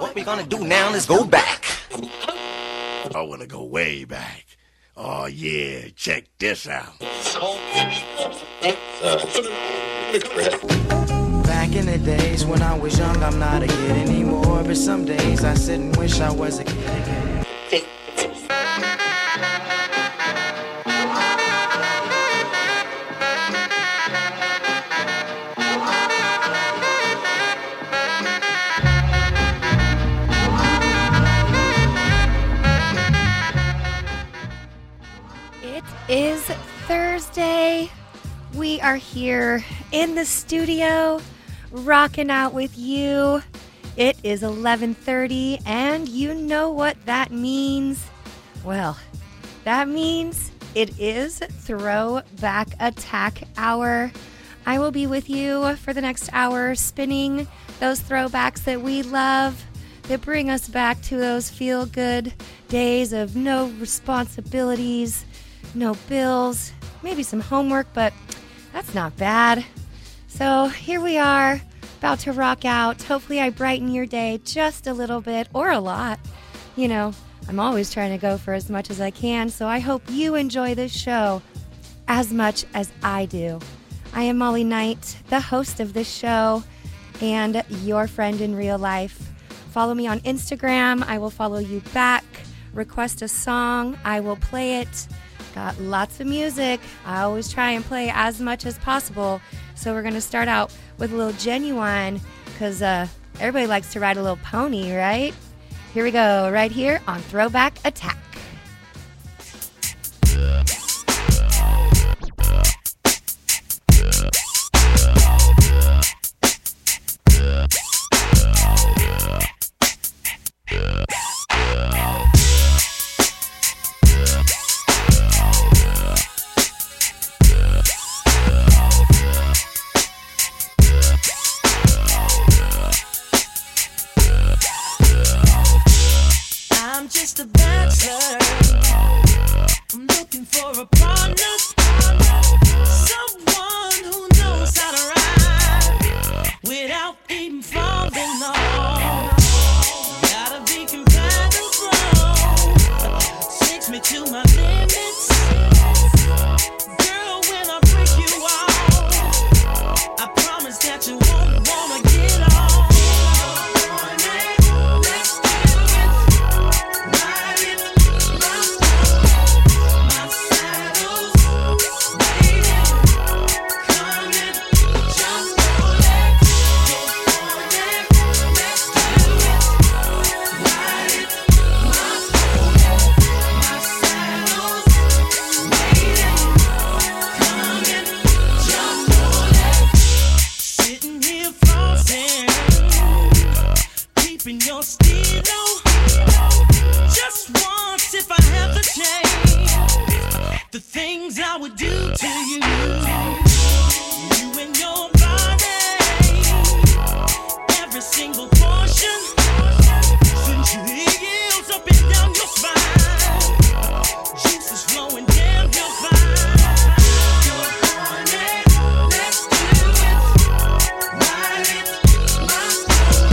What we're gonna do now is go back. I wanna go way back. Oh yeah, check this out. Back in the days when I was young, I'm not a kid anymore. But some days I sit and wish I was a kid again. It is Thursday. We are here in the studio, rocking out with you. It is 11:30, and you know what that means. Well, that means it is Throwback Attack Hour. I will be with you for the next hour, spinning those throwbacks that we love, that bring us back to those feel-good days of no responsibilities, no bills, maybe some homework, but that's not bad. So here we are, about to rock out. Hopefully I brighten your day just a little bit, or a lot. You know, I'm always trying to go for as much as I can, so I hope you enjoy this show as much as I do. I am Molly Knight, the host of this show, and your friend in real life. Follow me on Instagram. I will follow you back. Request a song. I will play it. Got lots of music. I always try and play as much as possible. So we're going to start out with a little Genuine, because everybody likes to ride a little pony, right? Here we go, right here on Throwback Attack. I'm just a bachelor. I'm looking for a partner, someone who knows how to ride without even falling off. Gotta be compatible, takes me to my limits. Girl, when I break you off, I promise that you won't wanna get off. Your stilo, just once if I have the chance, the things I would do to you, you and your body, every single portion, sensually yields up and down your spine, juices flowing down your spine. You're on it, let's do it, ride it, my soul.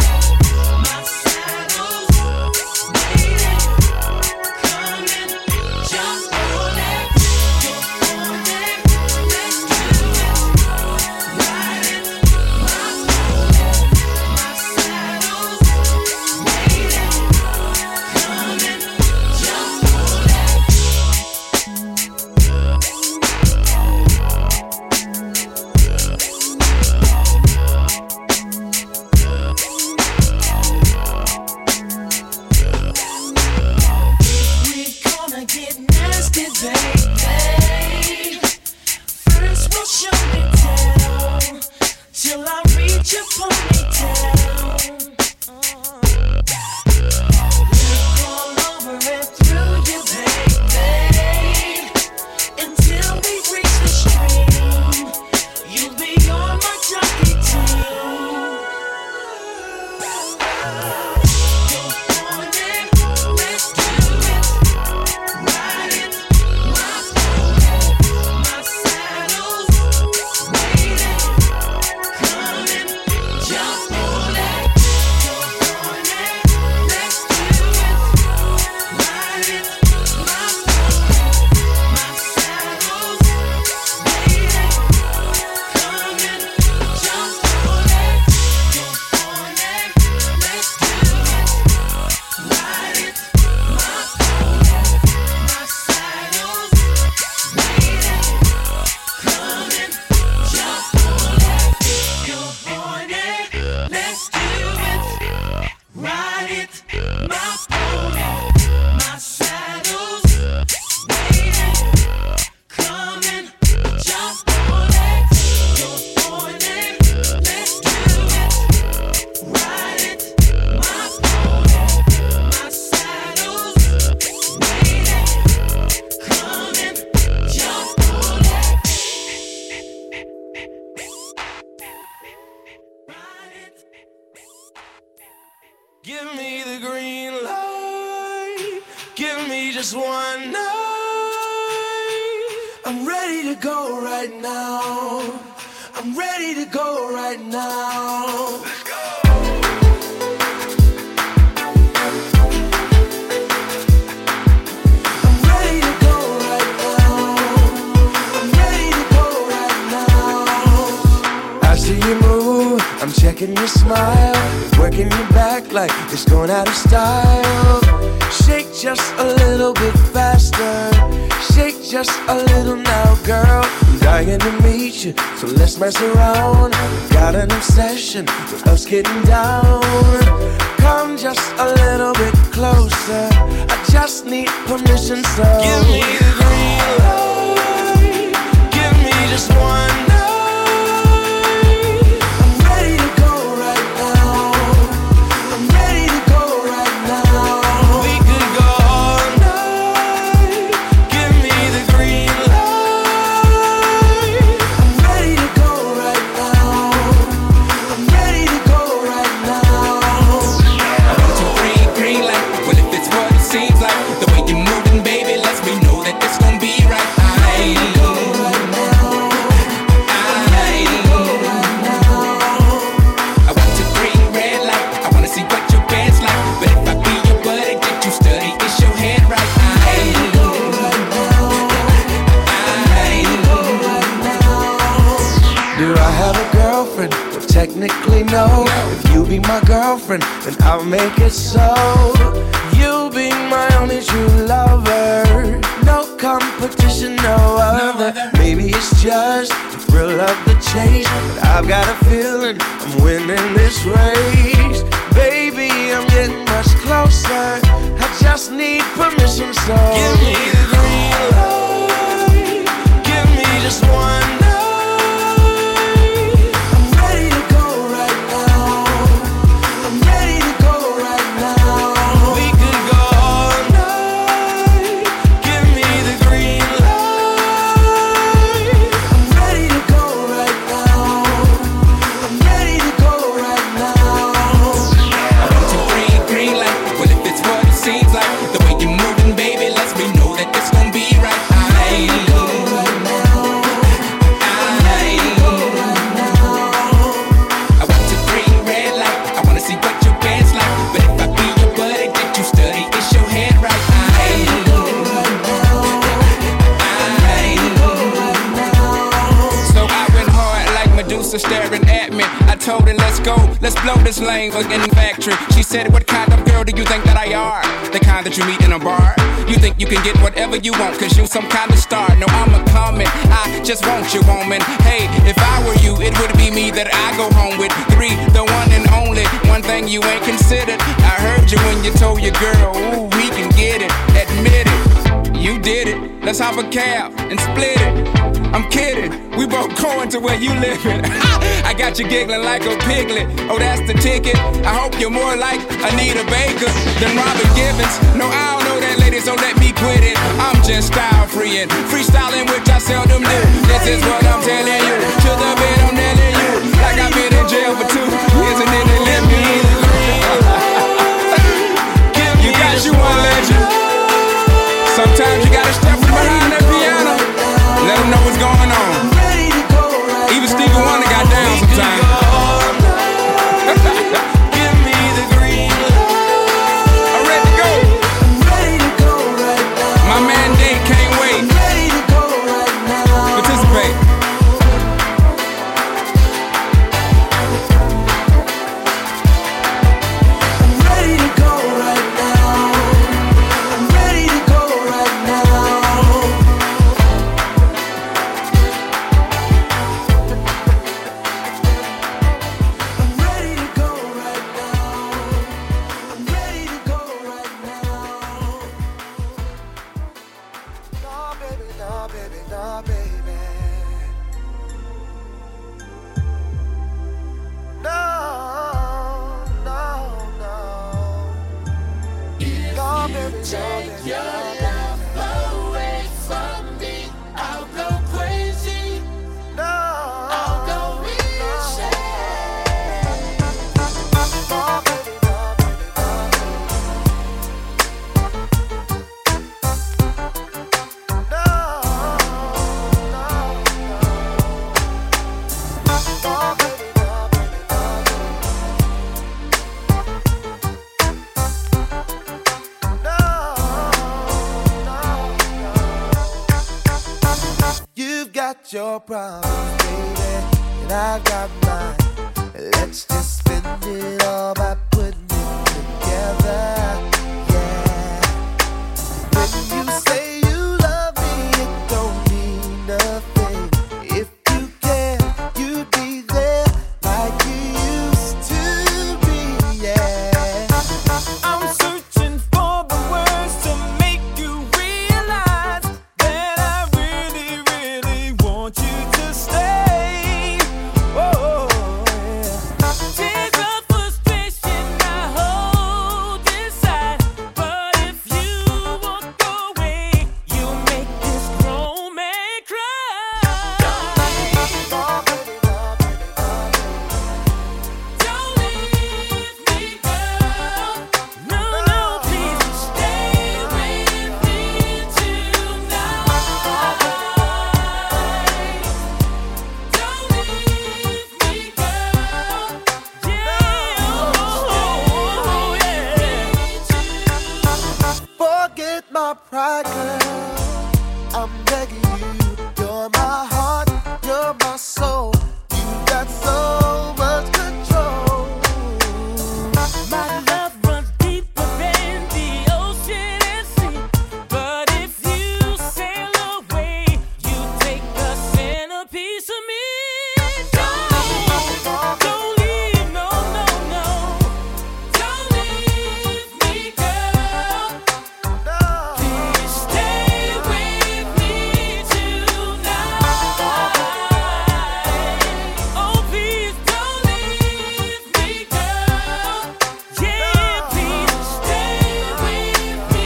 Give me the green light. Give me just one night. I'm ready to go right now. I'm ready to go right now. Let's go. I'm ready to go right now. I'm ready to go right now. I see you move. I'm checking your smile. Working your back like it's going out of style. Shake just a little bit faster. Shake just a little now, girl. I'm dying to meet you, so let's mess around. Got an obsession with us getting down. Come just a little bit closer. I just need permission, so give me the green light. Give me just one night. I'm ready to go right now. I'm ready to go right now. We could go all night. Give me the green light. I'm ready to go right now. I'm ready to go right now. I want to green light. Well, if it's what it seems like, the way you're moving, baby, lets me know that it's gonna be right. I want to green red light. I wanna see what your band's like. But if I be your buddy, did you study? Is your head right? Do I have a girlfriend? Well, technically no. If you be my girlfriend, then I'll make it so. You'll be my only true lover. No competition, no other. Maybe it's just the thrill of the chase, but I've got a feeling I'm winning this race. Baby, I'm getting much closer. I just need permission, so give me the green light. Give me just one night. I'm ready to go right now. I'm ready to go right now. We could go all night. Give me the green light. I'm ready to go right now. I'm ready to go right now. I want to green light. Well, if it's what it seems like, the way you're moving, baby, lets me know that it's gonna be right. I want to green red light. I wanna see what your band's like. But if I be your buddy, did you study? Is your head right? So I went hard like Medusa staring at me. I told her, let's go, let's blow this lane in the factory. She said, what kind of girl do you think that I are? The kind that you meet in a bar. You think you can get whatever you want, cause you some kind of star. No, I'm a comet, I just want you, woman. Hey, if I were you, it would be me that I go home with. 3, the one and only. One thing you ain't considered. I heard you when you told your girl, ooh, we can get it. Admit it, you did it. Let's hop a cab and split it. I'm kidding, we both going to where you living. I got you giggling like a piglet. Oh, that's the ticket. I hope you're more like Anita Baker than Robin Givens. No, I don't know that lady, so let me quit it. I'm just style free and freestyling, which I seldom do. This is what I'm telling you. To the bed, I'm nailing you. Like I've been in jail for 2 years and then they let me in. You got you one legend. Sometimes you gotta step from behind that piano. Let them know what's going on. Even Stevie Wonder got down sometimes. Give me the green light. I'm ready to go. I'm ready to go right now. My mandate can't wait. I'm ready to go right now. Participate. I'm ready to go right now. I'm ready to go right now. I'm ready to go right now. I'm ready to go right now. No, baby, no, baby, no, baby. No, no, no. No, baby, no, baby, no, baby. away from me, I'll go crazy. No, I'll go insane. no, baby, no, baby. got your problems, baby, and I got mine. Let's just spend it all by putting it together. Yeah. When you say you love me, it don't mean nothing. If you care, you'd be there like you used to be. Yeah. I'm searching for the words to make you realize that I really, really want you to stay. Oh, yeah. Tears of frustration I hold inside, but if you walk away, you'll make this grown man cry. Don't leave me, girl. No, no, please stay with me tonight. Don't leave me, girl. Yeah, oh, yeah. Forget my pride, girl. I'm begging you. You're my heart, you're my soul. You got so much control. My love runs deeper than the ocean and sea. But if you sail away, you take a centerpiece of me. Don't leave, no, no, no. Don't leave me, girl. Please stay with me tonight. Oh, please don't leave me, girl. Yeah, please stay with me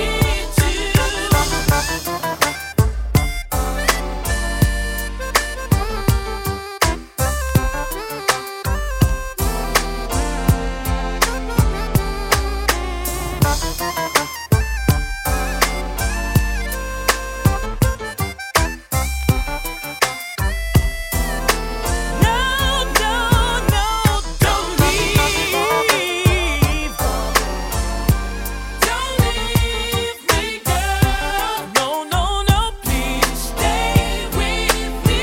No, no, no, don't leave. Don't leave me, girl. No, no, no, please stay with me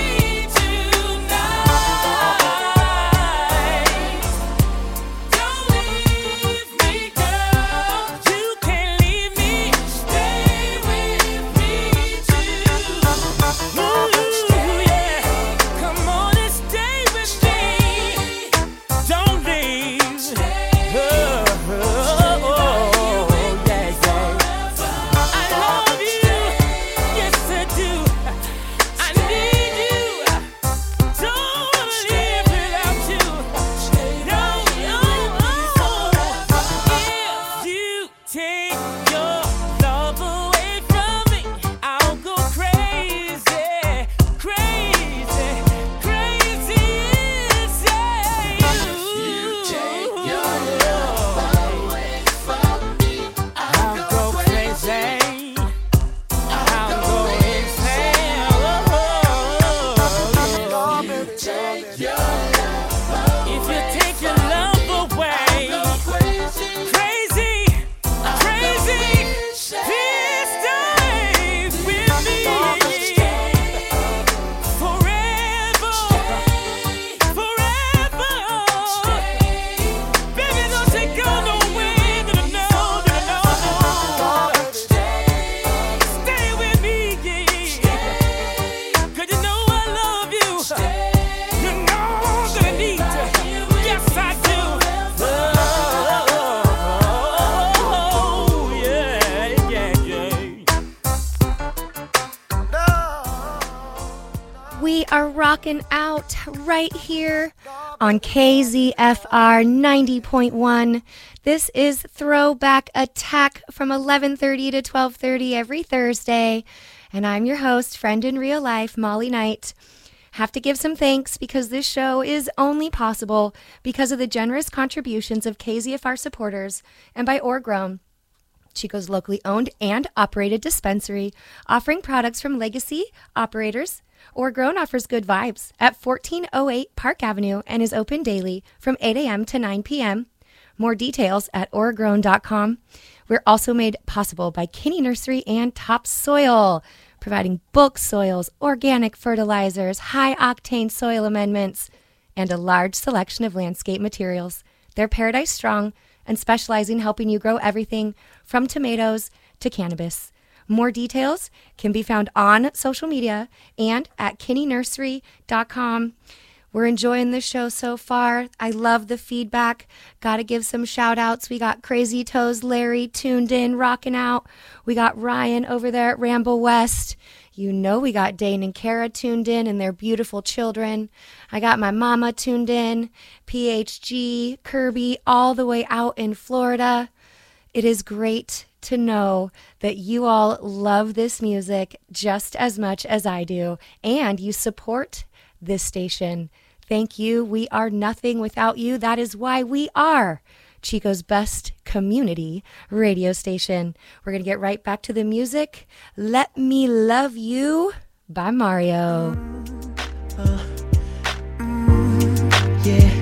tonight. Don't leave me, girl. You can't leave me. Stay with me too. Ooh, yeah. Come on and stay with me. Don't leave. Oh, yeah, yeah. I love you. Yes, I do. I need you. Don't wanna live without you. No, no, if you take your love away from me, I'll go crazy, crazy, crazy inside you. Take your love away from me, I'll go crazy. I'll go insane. If you take your love away, crazy, crazy, please stay with me forever, forever. Baby, don't take go nowhere, no, no, no, no, no. Stay with me, yeah. 'Cause you know I love you. You know that I need you. Yes, I do. Oh, yeah, yeah, yeah. We are rocking out right here on KZFR 90.1. This is Throwback Attack from 11:30 to 12:30 every Thursday. And I'm your host, friend in real life, Molly Knight. Have to give some thanks because this show is only possible because of the generous contributions of KZFR supporters and by Orgrown, Chico's locally owned and operated dispensary, offering products from legacy operators. Orgrown offers good vibes at 1408 Park Avenue and is open daily from 8 a.m. to 9 p.m. More details at orgrown.com. We're also made possible by Kinney Nursery and Topsoil. providing bulk soils, organic fertilizers, high-octane soil amendments, and a large selection of landscape materials. They're Paradise Strong and specialize in helping you grow everything from tomatoes to cannabis. More details can be found on social media and at kinnynursery.com. We're enjoying the show so far. I love the feedback. Got to give some shout outs. We got Crazy Toes Larry tuned in, rocking out. We got Ryan over there at Ramble West. You know we got Dane and Kara tuned in and their beautiful children. I got my mama tuned in, PHG, Kirby, all the way out in Florida. It is great to know that you all love this music just as much as I do, and you support this station. Thank you. We are nothing without you. That is why we are Chico's best community radio station. We're going to get right back to the music. Let Me Love You by Mario. Yeah.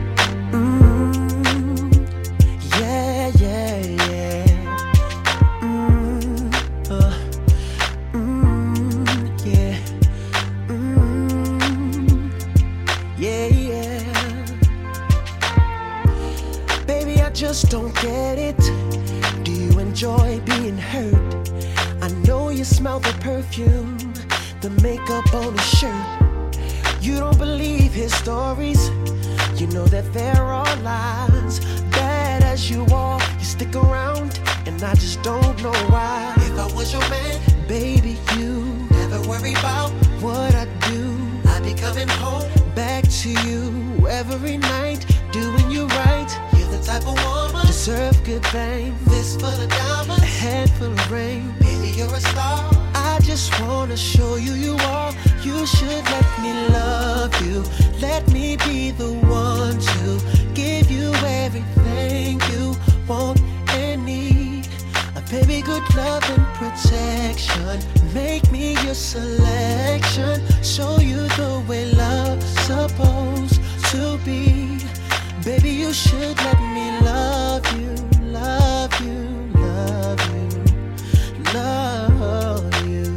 Just don't get it. Do you enjoy being hurt? I know you smell the perfume, the makeup on his shirt. You don't believe his stories. You know that there are lies. Bad as you are, you stick around, and I just don't know why. If I was your man, baby, you never worry about what I do. I'd be coming home back to you every night, doing you right. Type of woman deserve good things. Fist full of diamonds, a head full of rain. Baby, you're a star. I just wanna show you you are. You should let me love you. Let me be the one to give you everything you want and need. A baby, good love and protection. Make me your selection. Show you the way love's supposed to be. Baby, you should let me love you, love you, love you, love you,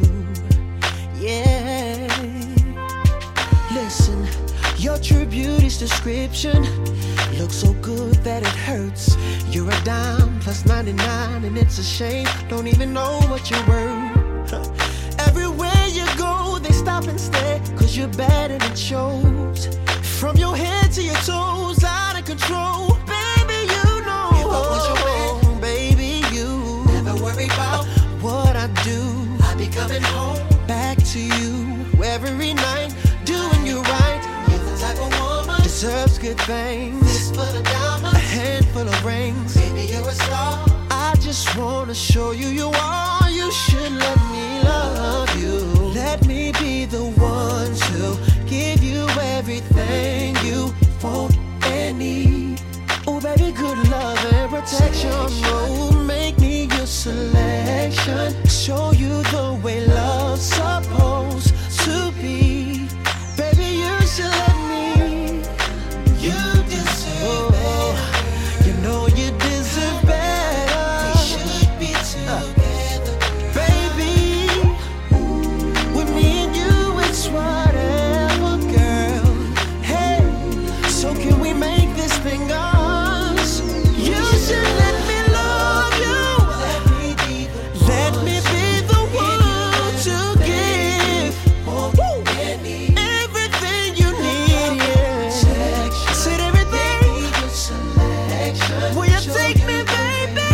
yeah. Listen, your true beauty's description looks so good that it hurts. You're a dime plus 99 and it's a shame, don't even know what you're worth. Everywhere you go, they stop and stare, cause you're bad and it shows. From your head to your toes, out of control. Baby, you know. If I was your man, baby, you never worry about what I do. I'd be coming home back to you every night, doing you right. You're the type of woman deserves good things. Fist full of diamonds, a handful of rings. Baby, you're a star. I just wanna show you you are. You should let me love you. Let me be the one to give you everything you want and need. Oh, baby, good love and protection. Oh, make me your selection. Show you the way love's supposed to be. Baby, you should let me. You deserve better. You know you deserve better. We should be together, baby. With me and you, it's whatever, girl. Hey, so can we make this thing ours? You should let me love you. Let me be the one to give everything you need. Yeah. Said everything. Will you take me, baby?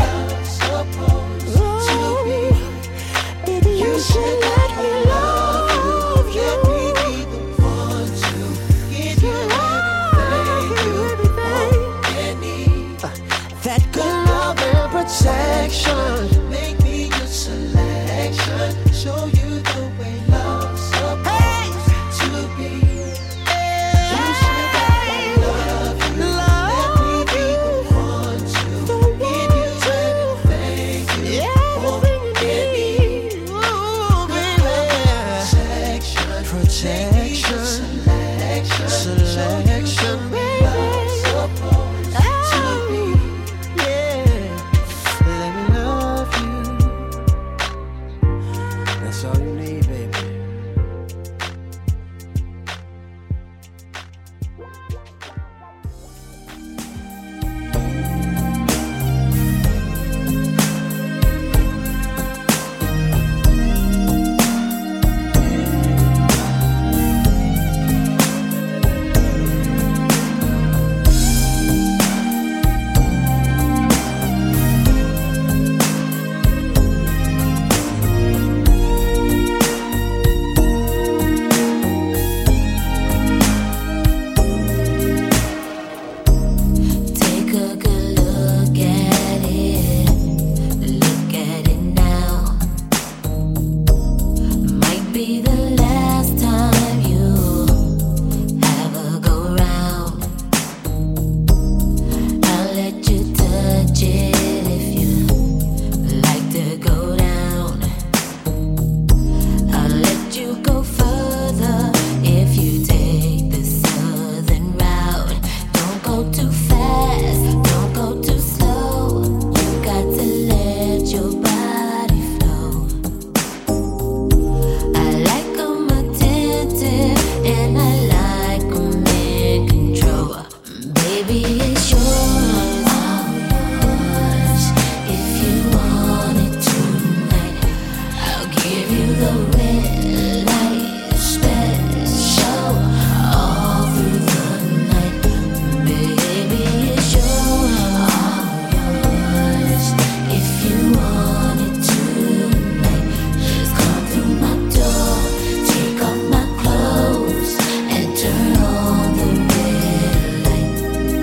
Ooh, baby, you should let me love you. Let me be the one to give you everything you want and need. That good love and protection. Make me your selection. Show you the way love's supposed to be. You should let me love you. Let me be the one to give you everything you want and need. Ooh, baby. Protection, selection, baby. Supposed to be. Yeah. Let me love you. budget if you like to go down. I'll let you go further if you take the southern route. Don't go too fast, don't go too slow. You got to let your body flow. I like 'em attentive and I like 'em in control. Baby, it's yours, all yours. If you want it tonight, I'll give you the red light special all through the night. Baby, it's yours, all yours. If you want it tonight, just come through my door, take off my clothes, and turn on the red light.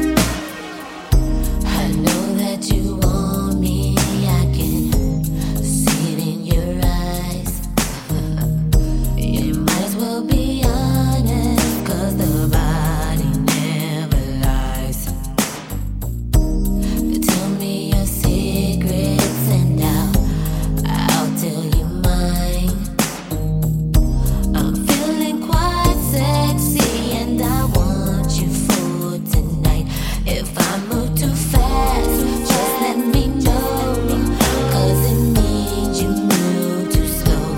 I know that you want me, I can see it in your eyes. You might as well be honest, 'cause the body never lies. Tell me your secrets and I'll tell you mine. I'm feeling quite sexy and I want you for tonight. If I move too fast, just let me know, 'cause it means you move too slow.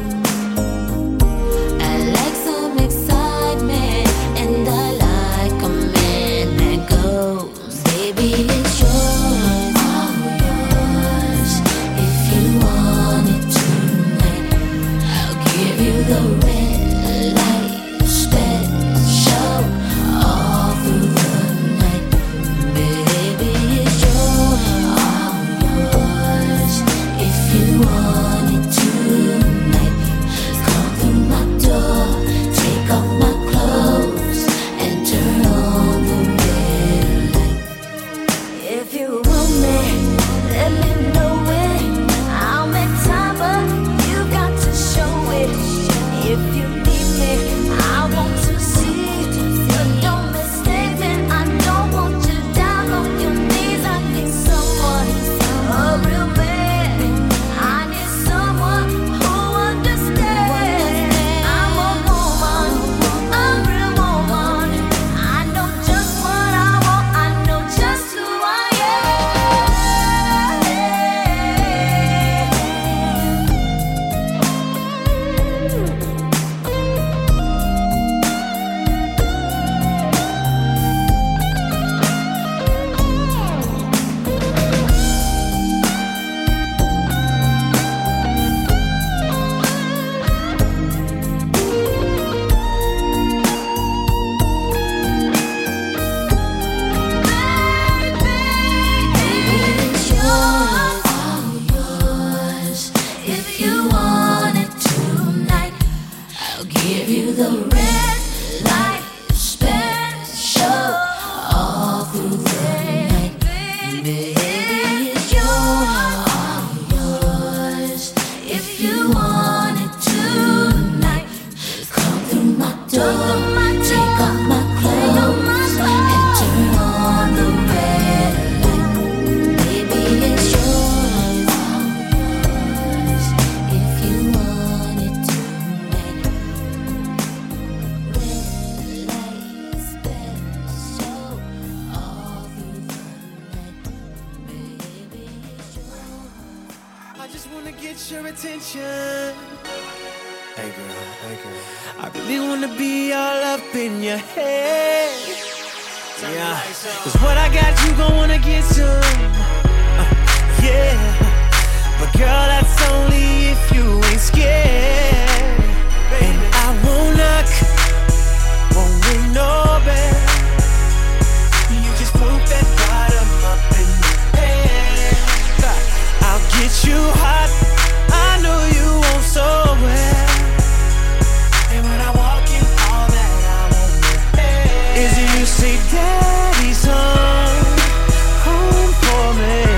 I like some excitement and I like a man that goes. Baby, it's yours, all yours. If you want it tonight, I'll give you the red light special all through the night. Baby, it's yours, all yours. If you want it tonight, just come through my door, take off my clothes, and turn on the red light. If you want me, let me know it. I'll make time, but you got to show it. If you need me, I want to see it. But don't mistake me, I don't want you down on your knees. I need someone, a real man. I need someone who understands. I'm a woman, a real woman. I know just what I want, I know just who I Baby, it's yours, all yours. If you want it tonight, I'll give you the red light special all through the night. Baby, it's yours, all yours. If you want it tonight, just come through my door, take off my clothes, and turn on the red light. Baby, it's yours, all yours. If you want it tonight, red light special all through the night. Baby, it's yours. I just wanna get your attention. Hey girl, I really wanna be all up in your head. Yeah, 'cause what I got, you gon' wanna get some. Yeah, but girl, that's only if you ain't scared. And I won't knock, won't ring no bell. You just put that bottom up in the head. I'll get you hot, I know you won't so well. And when I walk in, all that I want is you say, Daddy's home for me.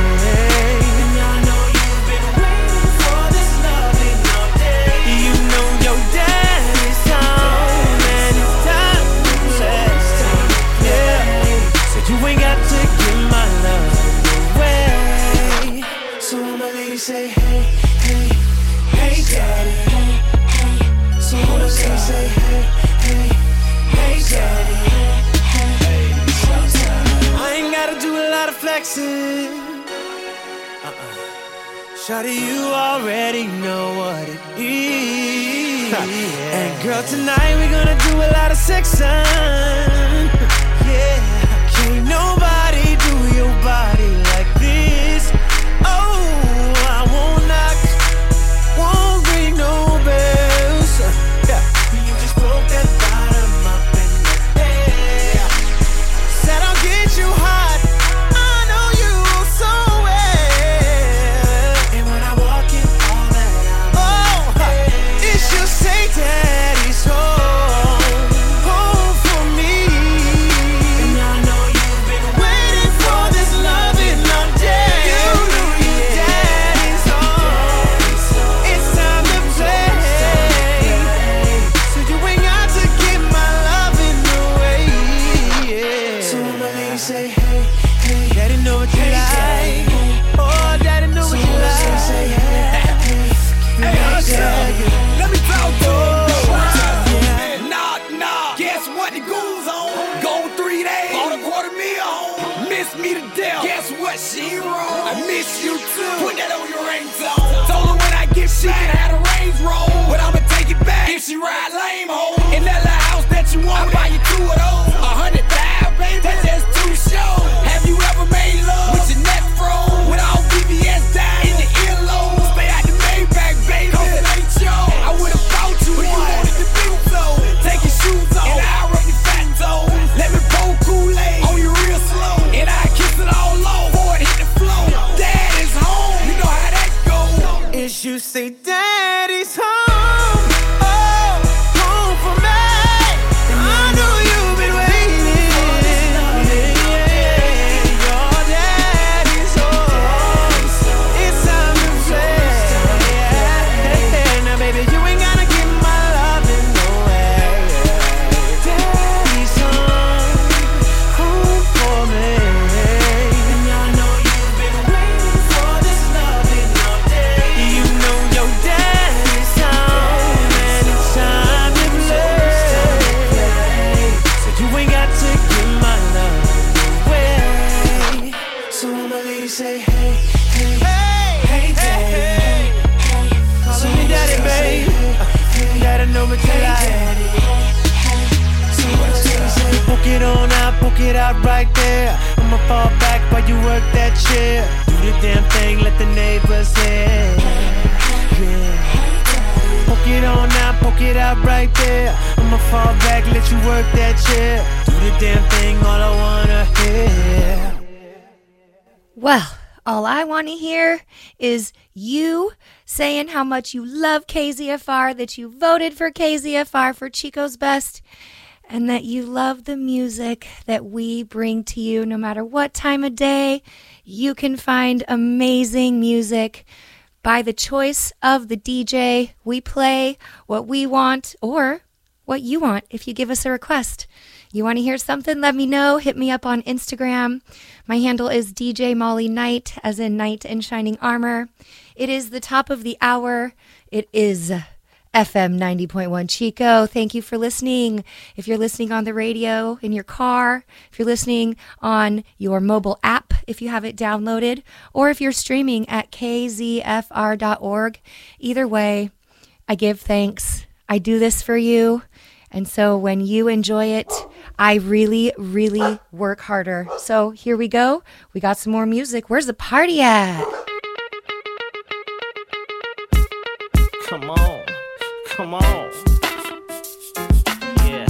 say, hey, hey, hey, daddy. So old lady say, hey, hey, hey, daddy. I ain't gotta do a lot of flexing. Shawty, you already know what it is. And girl, tonight we gonna do a lot of sexing. Yeah, can't nobody do your body like this. Oh, I won't knock, won't ring no bells. Yeah, you just broke that bottom up in the air. Said I'll get you hot, I know you so well. And when I walk in, all that I'm it should say daddy's home, home for me. And I know you've been waiting for this loving all day. You know your daddy's home, it's time to play. So you ain't got to get my loving away. So when my lady say, hey, hey, daddy know what you like. Oh, daddy know what you like. Say, hey, hey, Let me talk to you. Nah. Guess what the goons on? Go 3 days. Bought a $250,000 home. Miss me to death. Guess what? She wrong. I miss you too. Put that on your ringtone. Told her when I get she can have the Range Roll, but I'ma take it back if she ride lame home. In that little house that you want, I buy you 2 of those. 100,000, baby. That's just 2 shows. Have you ever made love with your neck froze? With all BBS down in the earlobe. Stay out the Maybach, baby. Cause it ain't yours. I would've bought you but one. You wanted to do so. Take your shoes off and I'll rub your fat toes. Let me pour Kool-Aid on you real slow. And I kiss it all low before it hit the floor. Dad is home. You know how that goes. Is you say daddy's home, oh, home for me. And I know you've been waiting. Yeah, your daddy's home, it's time to play. Now baby, you ain't gotta get my loving nowhere. Daddy's home for me. And I know you've been waiting for this loving all day. You know your daddy's home and it's time to play. So you ain't got to give my love away. So when my lady say, hey, hey, hey, daddy. Calling me daddy, babe. Daddy know what you like. So when my lady say, poke it on out, poke it out right there. I'ma fall back while you work that chair. Do the damn thing, let the neighbors hear. Yeah. Poke it on out, poke it out right there. I'ma fall back, let you work that chair. Do the damn thing, all I wanna hear. Well, all I want to hear is you saying how much you love KZFR, that you voted for KZFR for Chico's Best, and that you love the music that we bring to you no matter what time of day. You can find amazing music by the choice of the DJ. We play what we want or what you want if you give us a request. You want to hear something? Let me know. Hit me up on Instagram. My handle is DJ Molly Knight, as in knight in shining armor. It is the top of the hour. It is FM 90.1 Chico. Thank you for listening. If you're listening on the radio, in your car, if you're listening on your mobile app, if you have it downloaded, or if you're streaming at kzfr.org, either way, I give thanks. I do this for you. And so when you enjoy it, I really, really work harder. So here we go. We got some more music. Where's the party at? Come on, come on. Yeah.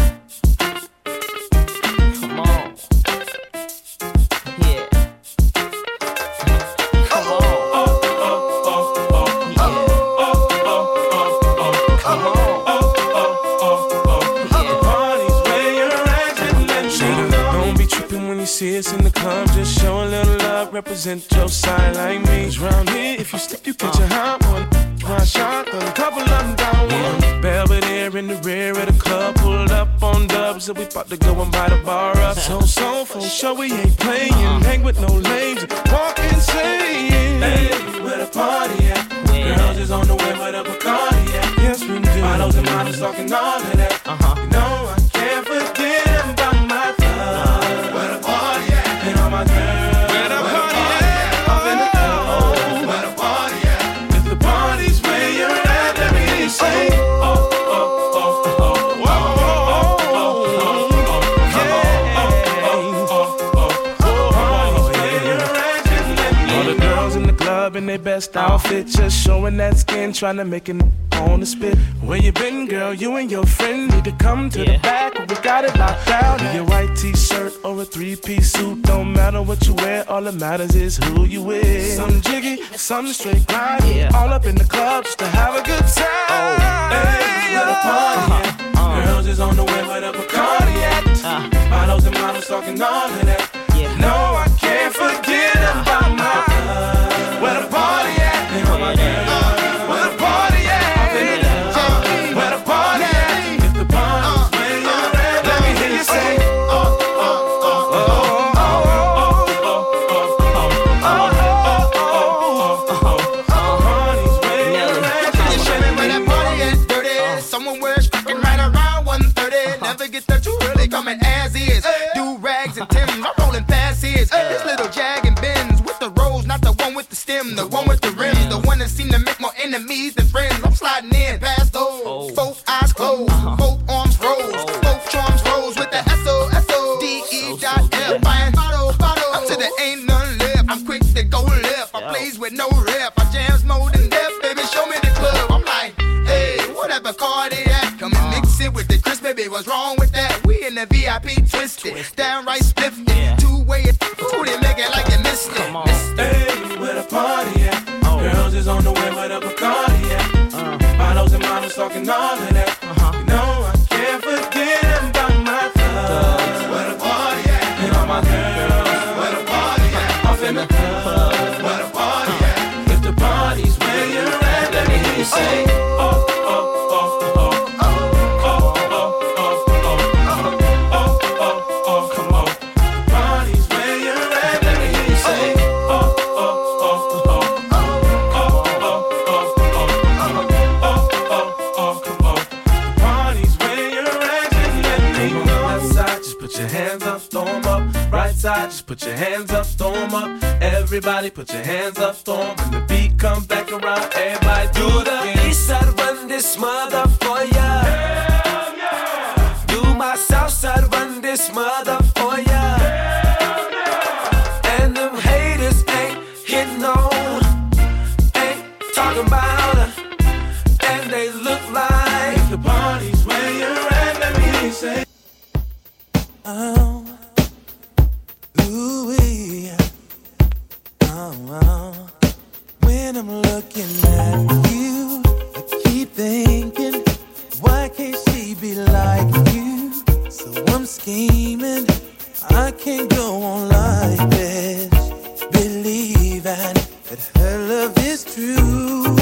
Come on. Yeah. Come on. You see us in the club, just show a little love, represent your side like me. 'Cause round here, if you slip, you catch a hot one. One shot, then a couple of them down one. Belvedere in the rear of the club, pulled up on dubs, and we about to go and buy the bar up. So for sure we ain't playing, hang with no lames, walk insane. Hey, where the party at? talking all of that. You know I can't forget about my thug. Where the party at? And all my girls. Where the party at? Up in the club. Where the party at? If the party's where you're at, let me hear you say, oh, oh, oh, oh, oh, all the girls in the club in their best outfit, just showing that skin, trying to make it on the spit. Where you been, girl? You and your friend need to come to the back. We got it locked down. In your white t-shirt or a three-piece suit, don't matter what you wear. All that matters is who you with. Some jiggy, some straight grind. All up in the club just to have a good time. Hey, where the party at? Girls is on the way where the Bacardi at. Models and models talking all of that. No, I can't forget about my love. Where the party at? And all my girls. Where the party at? Where the party at? If the party's where you're at, let me hear you say, oh, oh, oh, oh, oh, oh, someone wears fucking right around 1:30. Never get there too early, coming as is. Do rags and Timbs, I'm rolling past his. This little Jag and Benz with the rose, not the one with the stem, the one with the rims, the one that seem to make more enemies than friends. I'm sliding in past those, both eyes closed, both arms rose, both charms rose with the SOSODE.F. Buying bottle, until there ain't none left. I'm quick to go left. I plays with no rep. I jams more than death, baby. Show me the club. I'm like, hey, whatever car they at, come and mix it with the crisp, baby. What's wrong with that? We in the VIP twisted, downright spiffed. Two-way, ooh, they make it like you missed it. hey, where the party at? Girls is on the way where the Bacardi at. Models and models talking all of that. You know I can't forget about my thugs. Where the party at? And all my girls. Where the party at? Off in the club. Where the party at? If the party's where you're at, let me hear you say, oh, oh, oh, oh, oh, oh, oh, oh, oh, oh, come on. The party's where you're at, let me hear you say, oh, oh, oh, oh, oh, oh, come on. The party's where you're at, just let me know. Left side, just put your hands up, throw 'em up. Right side, just put your hands up, throw 'em up. Everybody put your hands up, throw 'em. When the beat comes back around, everybody do the east side, run this mother for ya. Hell yeah. Do my south side, run this mother for ya. Hell yeah. And them haters ain't hitting on, ain't talking about her, and they look like if the party's where you're at, let me say, oh, ooh-wee. Oh, when I'm looking at you, I keep thinking, why can't she be like you? So I'm scheming, I can't go on like this, believing that her love is true.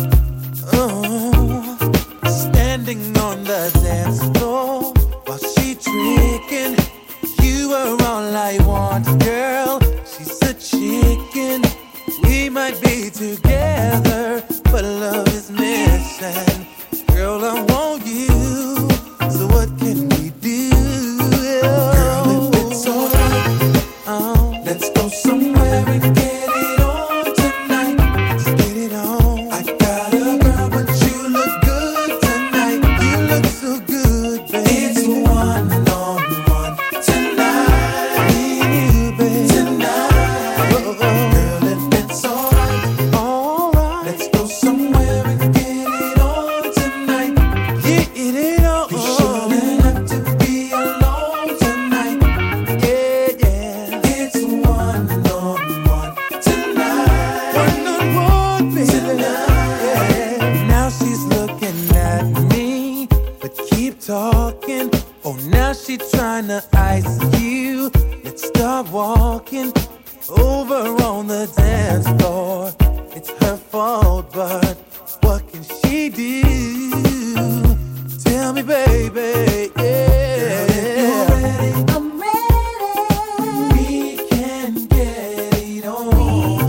Oh, standing on the dance floor while she tricking, you are all I want, girl. She's a chicken. We might be together, but love is missing. Girl, I want you. So what can we do? Girl, if it's alright, let's go somewhere and get it on tonight. Let's get it on. I got a girl, but you look good tonight. You look so good, baby. It's one-on-one tonight. Me and you, baby. Tonight. Girl, if it's alright, let's go somewhere and get it on tonight. Get it on. You shouldn't have to be alone tonight. Yeah, yeah. It's one-on-one tonight. One-on-one, baby. Tonight. Yeah. Now she's looking at me, but keep talking. Oh, now she trying to ice you. Let's start walking over on the dance floor. It's her fault, but what can she do? Tell me, baby, yeah. Girl, if you're ready, I'm ready. We can get it on.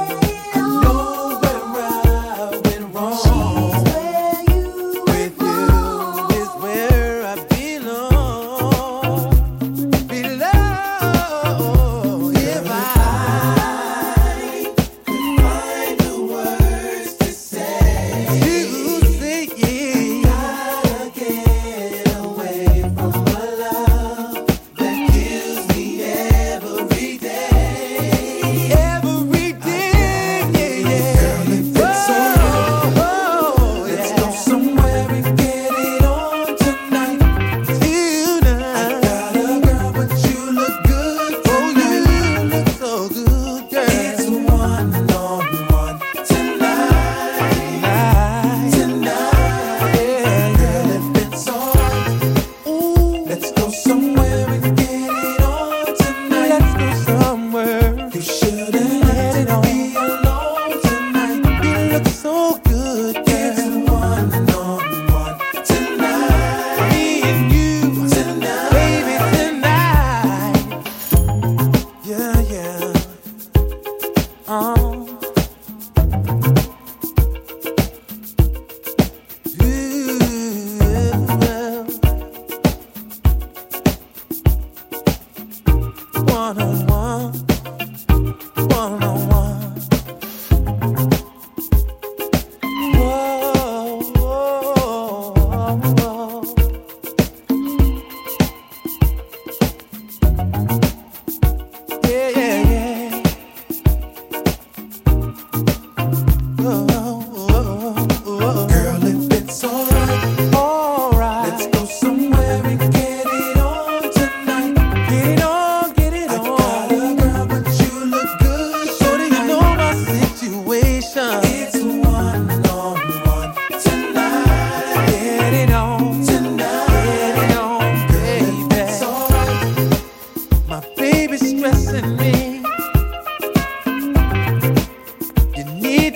I know where I went wrong with you.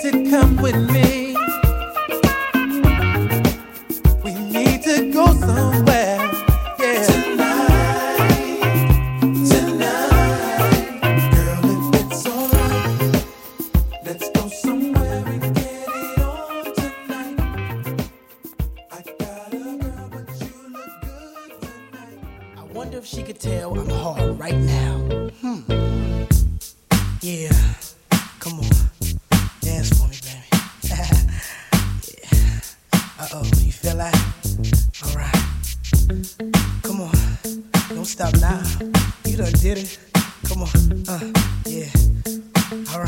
to come with me. We need to go somewhere. Yeah. Tonight, girl, if it's alright, let's go somewhere and get it on tonight. I got a girl, but you look good tonight. I wonder if she could tell I'm hard right now. Yeah, come on, dance for me, baby. Yeah. Uh-oh, you feel that? All right. Come on, don't stop now. You done did it. Come on, yeah. All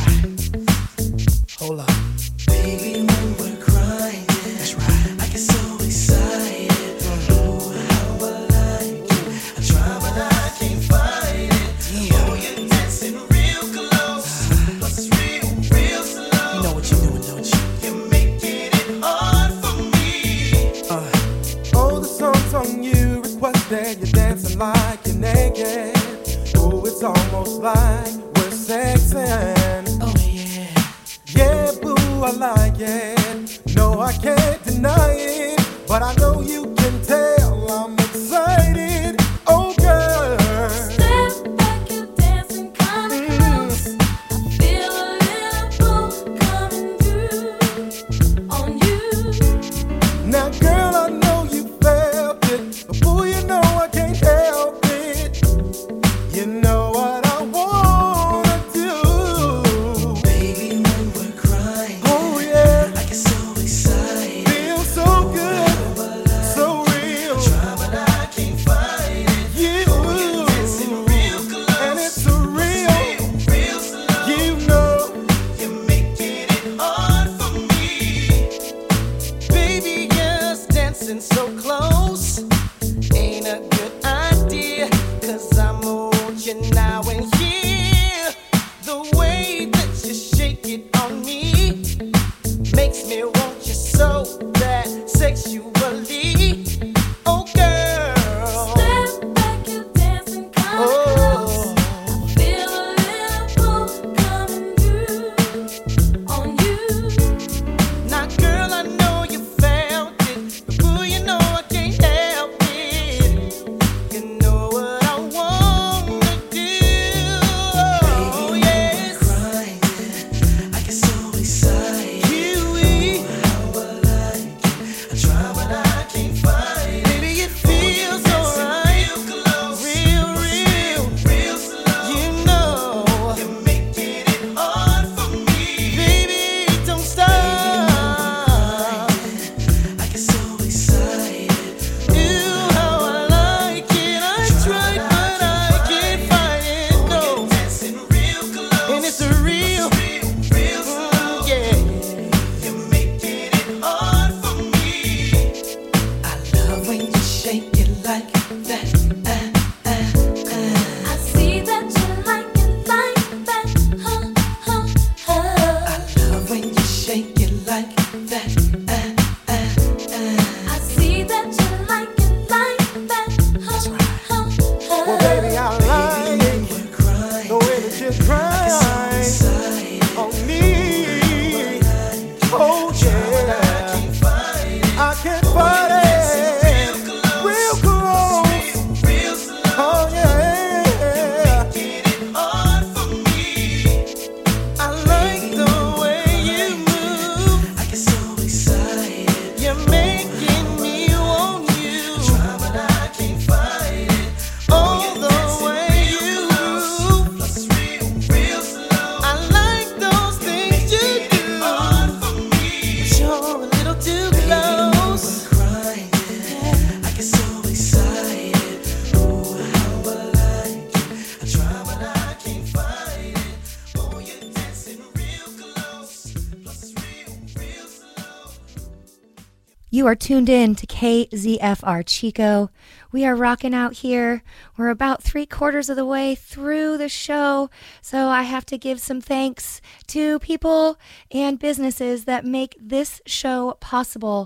right, hold up. Baby, when we're crying, that's right. I get so excited. Oh, how I like it. I try, but I can't fight it. Yeah. Oh, you're dancing real close, but it's real slow. You know what you're doing, don't you? You're making it hard for me. Oh, the song's on you. Requested you're dancing like you're naked. Oh, it's almost like we're sexing. Oh, yeah. Yeah, boo, I like it. No, I can't deny it. But I know you can tell I'm excited. Oh, girl. Step back, you're dancing kinda close. I feel a little pull coming through on you. Now, girl, I know you felt it. But boo, you know I can't help it. You know what I wanna do. Baby, when we're crying, Oh, yeah. I get so excited. Feels so good. So real. Try, but I can't fight it. You. You're dancing real close. And it's a real. Slow. You know. You're making it hard for me. Baby, yes, dancing so close ain't a good idea. 'Cause I'm on you now and here. The way that you shake it on me makes me want you so bad sexually. Oh, girl. Step back, you're dancing kinda close. Oh. Feel a little pull coming through on you. Now, girl, I know you felt it, but boo, you know I can't help it. You know what I wanna do. Oh, yes. Crying, I get so excited. Kiwi, how I like it. I try, but I can't fight it. Baby, it feels alright. Real close, real slow. You know you're making it hard for me. Baby, don't stop. I get so excited. Ooh, how I like it. I tried, but I can't find it. No. And it's a real, yeah. You're making it hard for me. I love when you shake it like that. I see that you like it like that. I love when you shake it like that. I see that you like it like that. Well, baby, I like it. The way that you cry on me. Oh, yeah. I can't fight it. Real close. Oh, yeah. I like the way you move. I get so excited. You're making me want you. Try, but I can't fight it. Oh, the way you move. Real slow. I like those things you do. But you're a little too close. I get so excited. Oh, how I like it. I try, but I can't fight it. Oh, you're dancing real close. Plus it's real slow. You are tuned in to KZFR Chico. We are rocking out here. We're about 3/4 of the way through the show, so I have to give some thanks to people and businesses that make this show possible.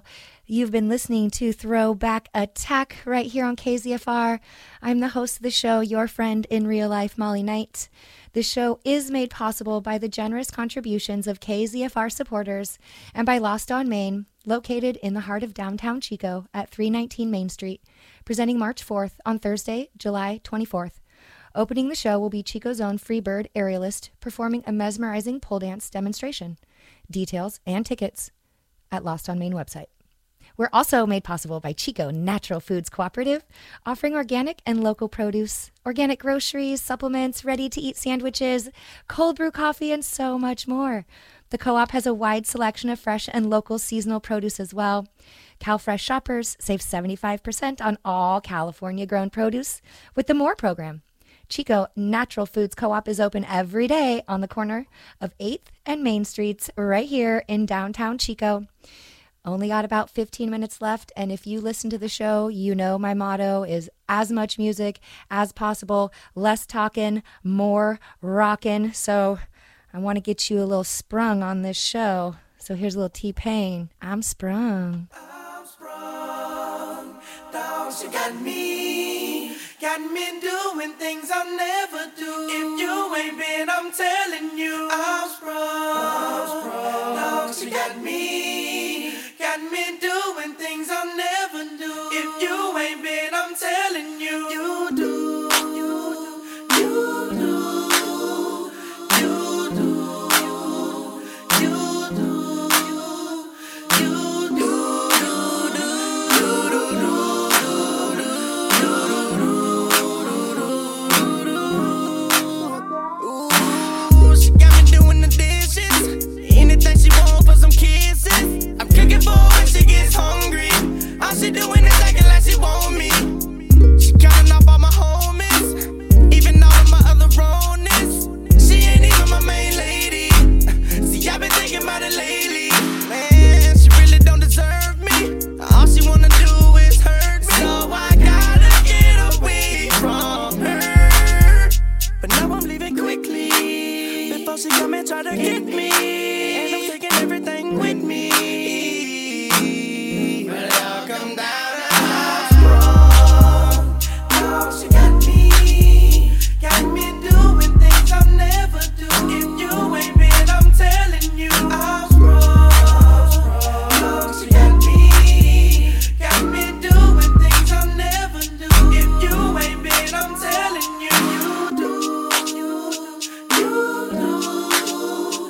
You've been listening to Throwback Attack right here on KZFR. I'm the host of the show, your friend in real life, Molly Knight. The show is made possible by the generous contributions of KZFR supporters and by Lost on Main, located in the heart of downtown Chico at 319 Main Street, presenting March 4th on Thursday, July 24th. Opening the show will be Chico's own Freebird Aerialist performing a mesmerizing pole dance demonstration. Details and tickets at Lost on Main website. We're also made possible by Chico Natural Foods Cooperative, offering organic and local produce, organic groceries, supplements, ready-to-eat sandwiches, cold brew coffee, and so much more. The co-op has a wide selection of fresh and local seasonal produce as well. CalFresh shoppers save 75% on all California-grown produce with the More program. Chico Natural Foods Co-op is open every day on the corner of 8th and Main Streets right here in downtown Chico. Only got about 15 minutes left, and if you listen to the show, you know my motto is as much music as possible, less talking, more rocking. So I want to get you a little sprung on this show. So here's a little T-Pain. I'm sprung. I'm sprung, dog, she got me doing things I'll never do. If you ain't been, I'm telling you, I'm sprung, dog, she got me doing things I'll never do. If you ain't been, I'm telling you, you do, you do, you do, you do, you do, you do. She got me doing the dishes, anything she want for some kisses. I'm cooking for her when she gets hungry. All she doing is acting like she want me. She counting off all my homies, even all of my other wrongness. She ain't even my main lady. See, I've been thinking about it lately. Man, she really don't deserve me. All she wanna do is hurt me. So I gotta get away from her. But now I'm leaving quickly before she come and try to get me. And I'm taking everything with me. But it all come down to I'm sprung. Now she got me doing things I'll never do. If you ain't been, I'm telling you, I'm sprung. Now she got me doing things I'll never do. If you ain't been, I'm telling you, you do, you do, you do,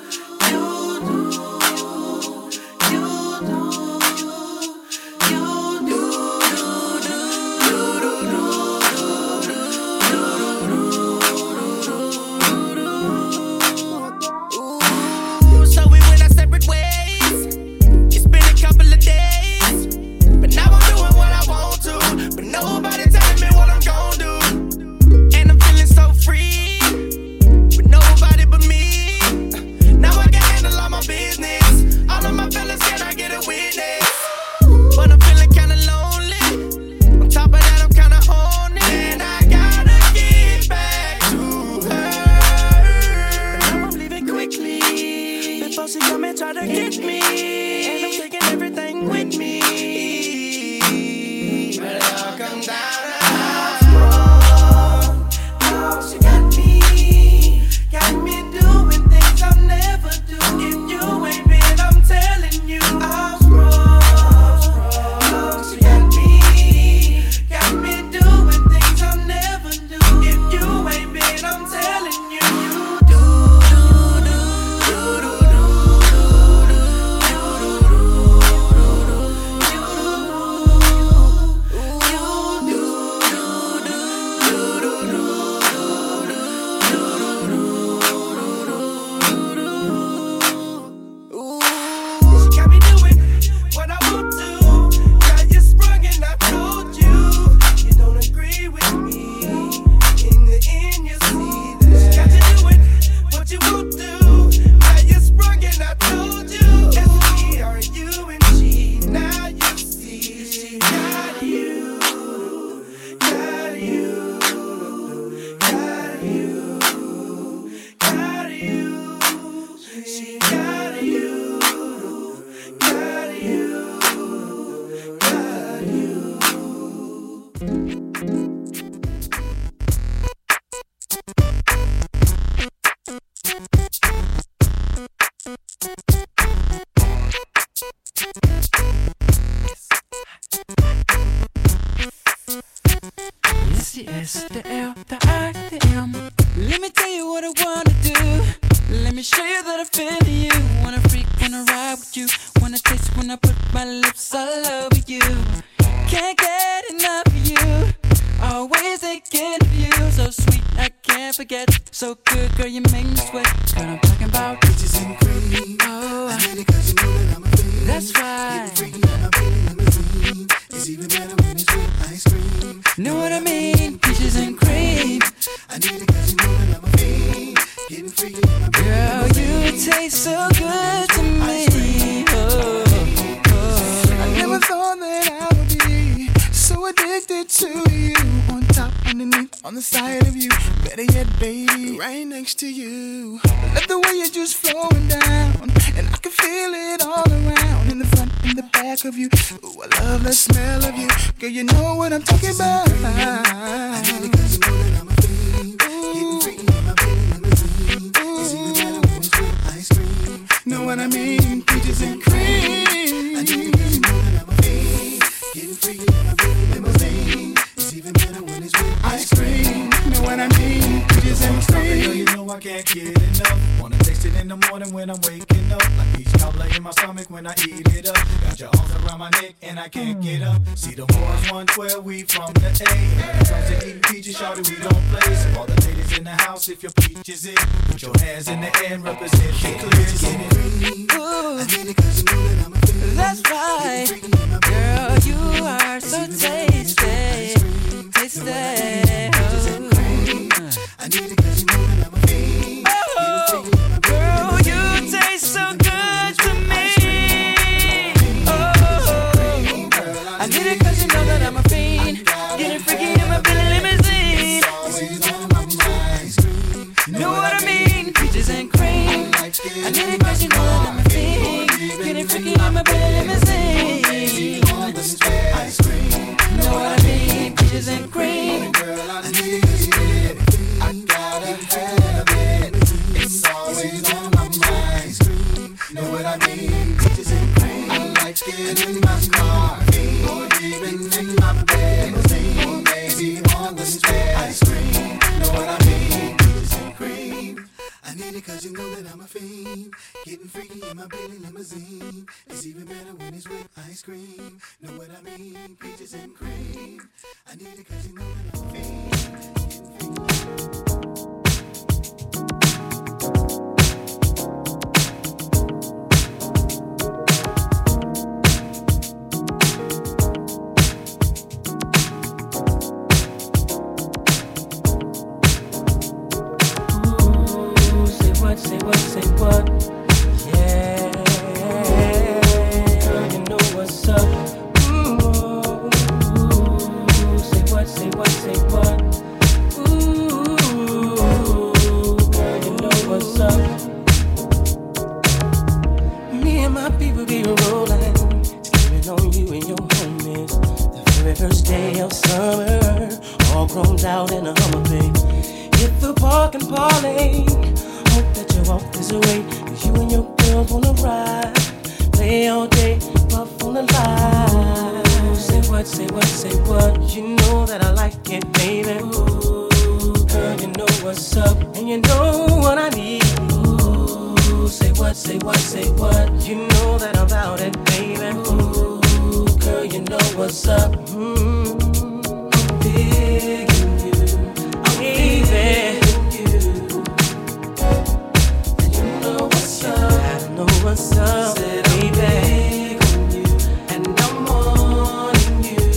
so we went our separate ways. It's been a couple of days, but now I'm doing what I want to. But nobody telling me what I'm gonna do. And I'm feeling so free, with nobody but me. Now I can handle all my business. All of my fellas, can I get a witness? But I'm feeling kinda lonely. On top of that, I'm kinda horny. And I gotta get back to her. But now I'm leaving quickly before she come and try to get me. And I'm taking everything with me. But it all come down to I'm sprung. Now she got me doing things I'll never do. If you ain't been, I'm telling you, I'm sprung. Now she got me doing things I'll never do. If you ain't been, I'm telling you, you do, do, do, do, do, do, do, do, do, do, do, do, do. It's the S, the L, the I, the M. Let me tell you what I wanna do. Let me show you that I feel you. Wanna freak, wanna ride with you. Wanna taste when I put my lips all over you. Can't get enough of you. Always thinking of you. So sweet, I can't forget. So good, girl, you make me sweat. Girl, I'm talking about peaches and cream. Oh, I hate it 'cause you know that I'm a fiend. That's right. Getting freaky in my baby limousine. It's even better when it's with ice cream. Know what I mean? Peaches and cream. I need it 'cause you know that I'm a fiend. Getting freaky in my baby limousine. Girl, you taste so good to me. Oh, oh. I never thought that I would be so addicted to you. On top, underneath, on the side of you. Better yet, baby, right next to you. Love the way you're just flowing down, and I can feel it all around. In the front, in the back of you. Ooh, I love the smell of you. Girl, you know what I'm talking about. I need it 'cause you know that I'm a fiend. Getting freaky in my baby limousine. It's even better when it's with ice cream. Know what I mean? Peaches and cream. I need it 'cause you know that I'm a fiend. Getting freaky in my baby limousine. It's even better when it's with ice cream. Know what I mean? Peaches and cream. You know I can't get enough. Wanna taste it in the morning when I'm waking up. Like peach cobbler in my stomach when I eat it up. Got your arms around my neck and I can't get up. See the boys 112, we from the A. When it comes to eating peaches, shawty, we don't play. So all the ladies in the house, if your peach is it, put your hands in the air and represent the clear. Get it. Ooh, I need it 'cause you know that I'm a fiend. that's right. Girl, you are so tasty. Tasty. I need it 'cause you know that I'm a fiend. Oh, girl, you taste so good to me. Oh, I need it 'cause you know that I'm a fiend. Getting freaky in my Billy limousine. Know what I mean? Peaches and cream. I need it 'cause you know that I'm a fiend. Getting freaky in my Billy limousine. Know what I mean? Peaches and cream. I need it 'cause you know that I'm a fiend. I gotta have it. It's always on my mind. Know what I mean? Peaches and cream. I like it in my car, or even in my bed, or maybe on the street. Ice cream. Know what I mean? Peaches and cream. I need it 'cause you know that I'm a fiend. Getting freaky in my baby limousine. It's even better when it's with ice cream. Know what I mean? Peaches and cream. I need it 'cause you know that I'm a fiend. Say what, yeah. Girl, you know what's up. Ooh, say what. Ooh, girl, you know what's up. Me and my people be rolling, sleeping on you and your homies. The very first day of summer, all grown out in a Hummer, babe. Hit the park and parlay. Hope that you walk this away, 'cause you and your girls wanna ride, play all day, puff on the line. Say what, you know that I like it, baby. Ooh, girl, you know what's up, and you know what I need. Ooh, say what, you know that I'm about it, baby. Ooh, girl, you know what's up. I'm digging you, baby. What's up, baby? And I'm wanting you.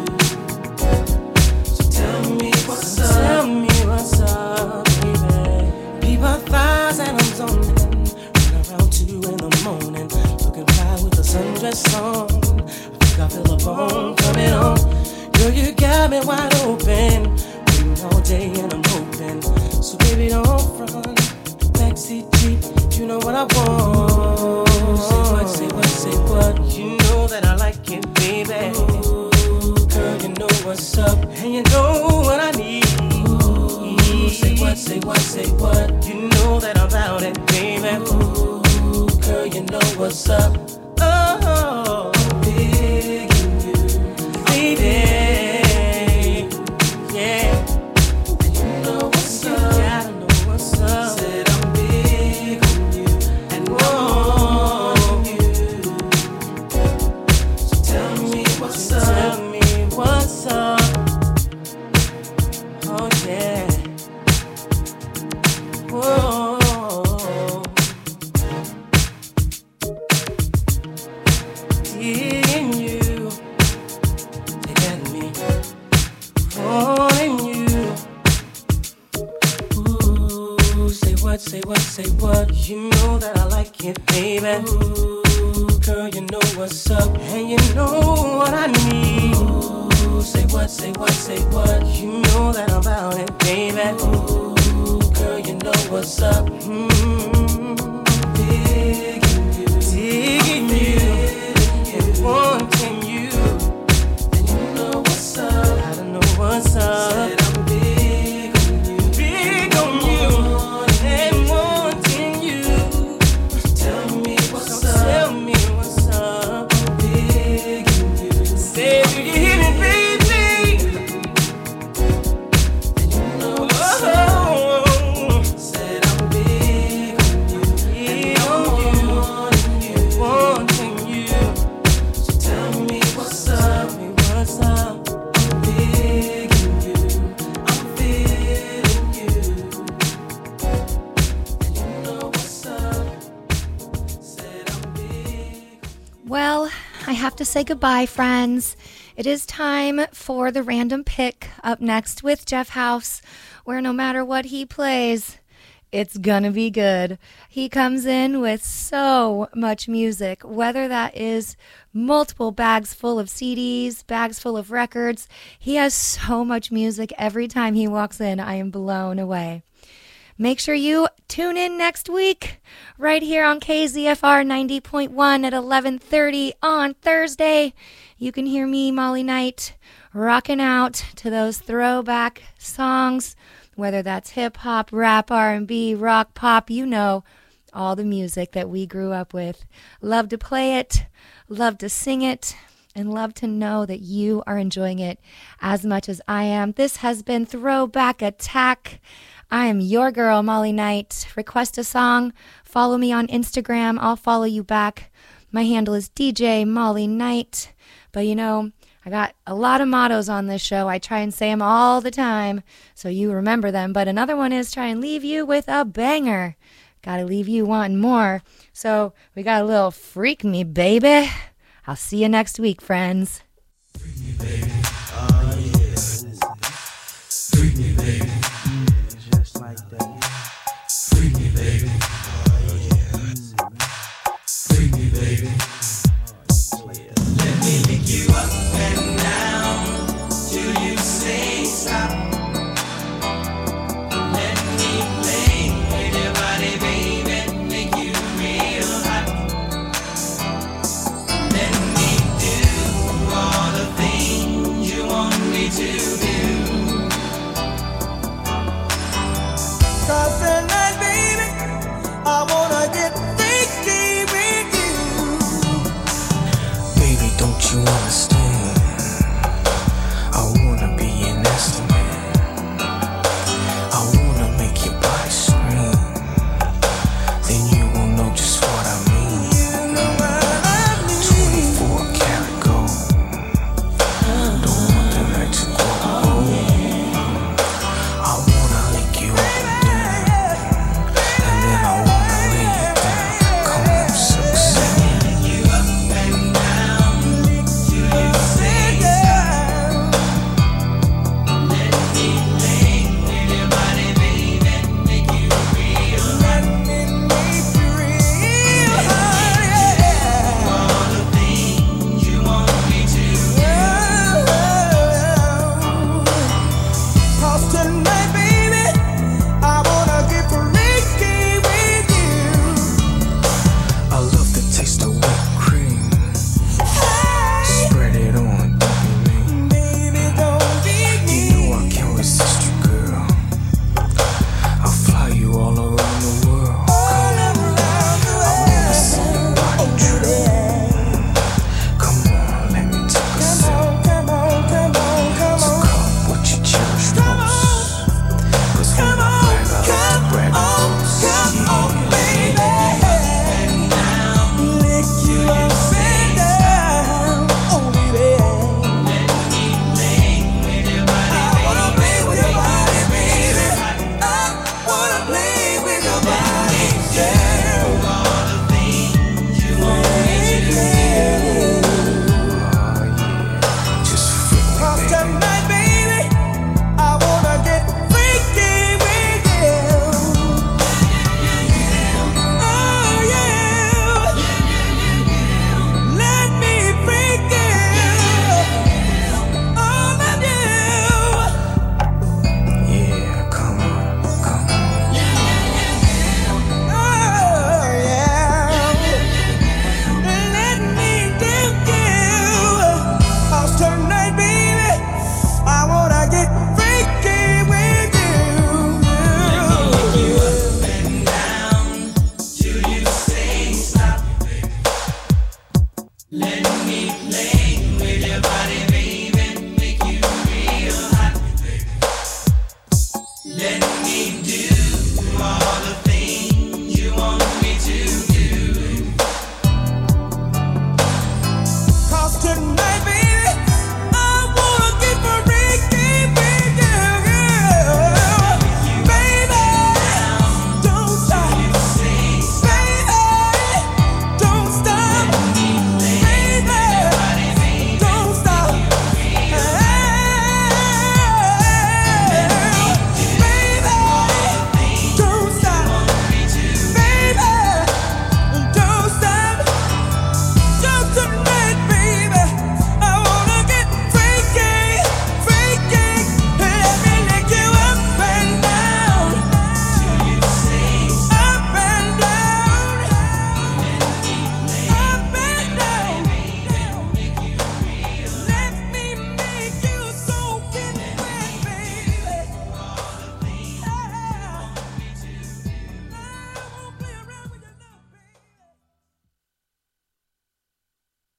So tell me what's up, baby. Be my thighs and I'm zoning. Run around 2 in the morning, looking fly with a sundress on. I think I feel a bone coming on. Girl, you got me wide open, waiting all day and I'm hoping. So baby, don't front, backseat Jeep. You know what I want. Say what, you know that I like it, baby. Ooh, girl, you know what's up, and you know what I need. Ooh, say what, you know that I'm about it, baby. Ooh, what's up. Oh, digging you, baby. Yeah. And you know what's up. You gotta know what's up. Said I'm big on you and on you. So tell me what's up. Tell me what's up. Oh yeah. Whoa. Seeing you, they got me wanting you. Ooh, say what, say what, say what. You know that I like it, baby. Ooh, girl, you know what's up, and you know what I need. Ooh, say what, say what, say what. You know that I'm about it, baby. Ooh, girl, you know what's up. Digging you, digging you. Wanting you, and you know what's up. I don't know what's up. Said I'm big on you, and wanting you. Tell me what's up. Tell me what's up. I'm big on you. Say, do you hear me, baby? And you know what's up. Said I'm big on you, and wanting you, wanting you. Tell me what's up, what's up. I'm digging you, I'm feeling you. And you know what's up. Said I'm big. Well, I have to say goodbye, friends. It is time for the random pick up next with Jeff House, where no matter what he plays, it's gonna be good. He comes in with so much music, whether that is multiple bags full of CDs, bags full of records. He has so much music every time he walks in. I am blown away. Make sure you tune in next week right here on KZFR 90.1 at 11:30 on Thursday. You can hear me, Molly Knight, rocking out to those throwback songs, whether that's hip-hop, rap, R&B, rock, pop, you know, all the music that we grew up with. Love to play it, love to sing it, and love to know that you are enjoying it as much as I am. This has been Throwback Attack. I am your girl, Molly Knight. Request a song, follow me on Instagram, I'll follow you back. My handle is DJ Molly Knight. But you know, I got a lot of mottos on this show. I try and say them all the time so you remember them. But another one is try and leave you with a banger. Gotta leave you wanting more. So we got a little Freak Me, Baby. I'll see you next week, friends. Freak me, baby. Oh, yeah. Freak me, baby. Just like that. Freak me, baby. Oh, yeah. Freak